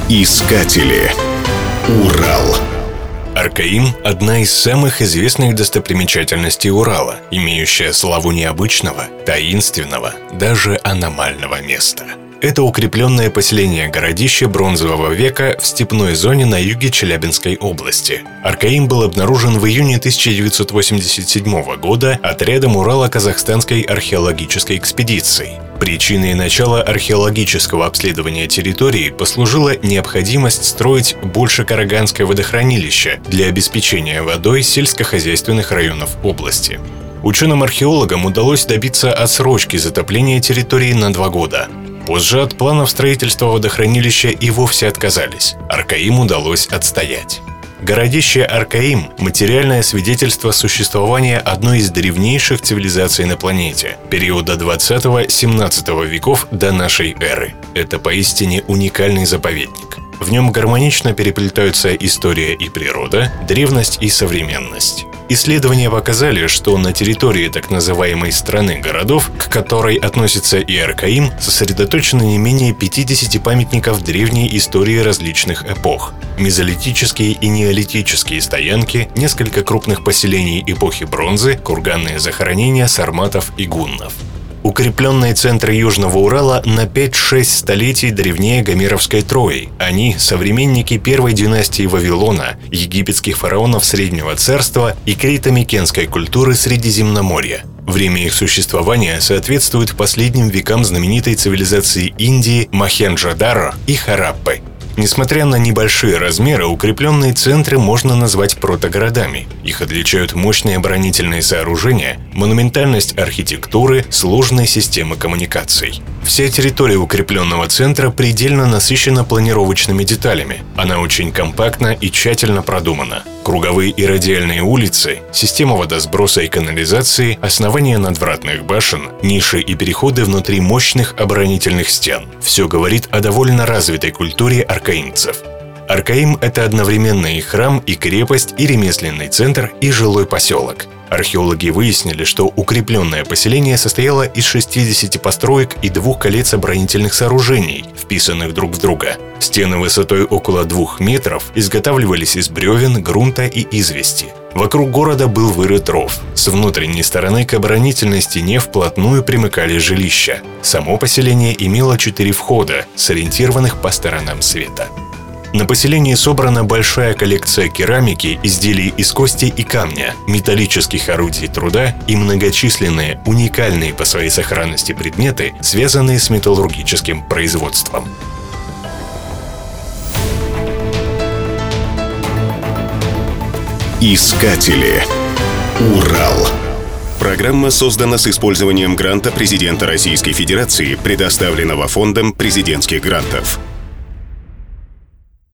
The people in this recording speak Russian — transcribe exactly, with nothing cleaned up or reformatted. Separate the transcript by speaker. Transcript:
Speaker 1: Искатели. Урал.
Speaker 2: Аркаим – одна из самых известных достопримечательностей Урала, имеющая славу необычного, таинственного, даже аномального места. Это укрепленное поселение городище бронзового века в степной зоне на юге Челябинской области. Аркаим был обнаружен в июне тысяча девятьсот восемьдесят седьмого года отрядом Урало-Казахстанской археологической экспедиции. Причиной начала археологического обследования территории послужила необходимость строить Большекараганское водохранилище для обеспечения водой сельскохозяйственных районов области. Ученым-археологам удалось добиться отсрочки затопления территории на два года. Позже от планов строительства водохранилища и вовсе отказались. Аркаим удалось отстоять. Городище Аркаим – материальное свидетельство существования одной из древнейших цивилизаций на планете периода двадцатого-семнадцатого веков до нашей эры. Это поистине уникальный заповедник. В нем гармонично переплетаются история и природа, древность и современность. Исследования показали, что на территории так называемой страны городов, к которой относится и Аркаим, сосредоточено не менее пятидесяти памятников древней истории различных эпох. Мезолитические и неолитические стоянки, несколько крупных поселений эпохи бронзы, курганные захоронения сарматов и гуннов. Укрепленные центры Южного Урала на пять-шесть столетий древнее Гомеровской Трои. Они – современники первой династии Вавилона, египетских фараонов Среднего Царства и крито-микенской культуры Средиземноморья. Время их существования соответствует последним векам знаменитой цивилизации Индии Мохенджо-Даро и Хараппы. Несмотря на небольшие размеры, укрепленные центры можно назвать протогородами. Их отличают мощные оборонительные сооружения, монументальность архитектуры, сложные системы коммуникаций. Вся территория укрепленного центра предельно насыщена планировочными деталями. Она очень компактна и тщательно продумана. Круговые и радиальные улицы, система водосброса и канализации, основания надвратных башен, ниши и переходы внутри мощных оборонительных стен. Все говорит о довольно развитой культуре аркаимцев. Аркаим – это одновременно и храм, и крепость, и ремесленный центр, и жилой поселок. Археологи выяснили, что укрепленное поселение состояло из шестидесяти построек и двух колец оборонительных сооружений, вписанных друг в друга. Стены высотой около двух метров изготавливались из бревен, грунта и извести. Вокруг города был вырыт ров. С внутренней стороны к оборонительной стене вплотную примыкали жилища. Само поселение имело четыре входа, сориентированных по сторонам света. На поселении собрана большая коллекция керамики, изделий из кости и камня, металлических орудий труда и многочисленные, уникальные по своей сохранности предметы, связанные с металлургическим производством.
Speaker 1: Искатели. Урал. Программа создана с использованием гранта президента Российской Федерации, предоставленного Фондом президентских грантов.